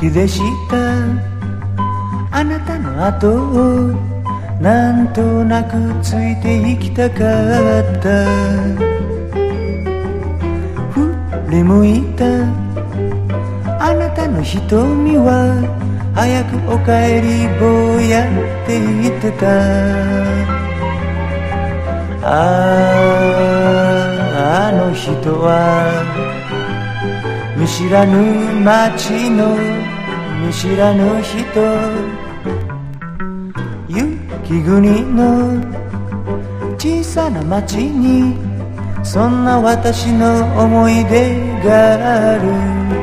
きでしたあなたの後をなんとなくついていきたかった振り向いたあなたの瞳は早くお帰り坊やって言ってたあの人は見知らぬ街の見知らぬ人雪国の小さな町にそんな私の思い出がある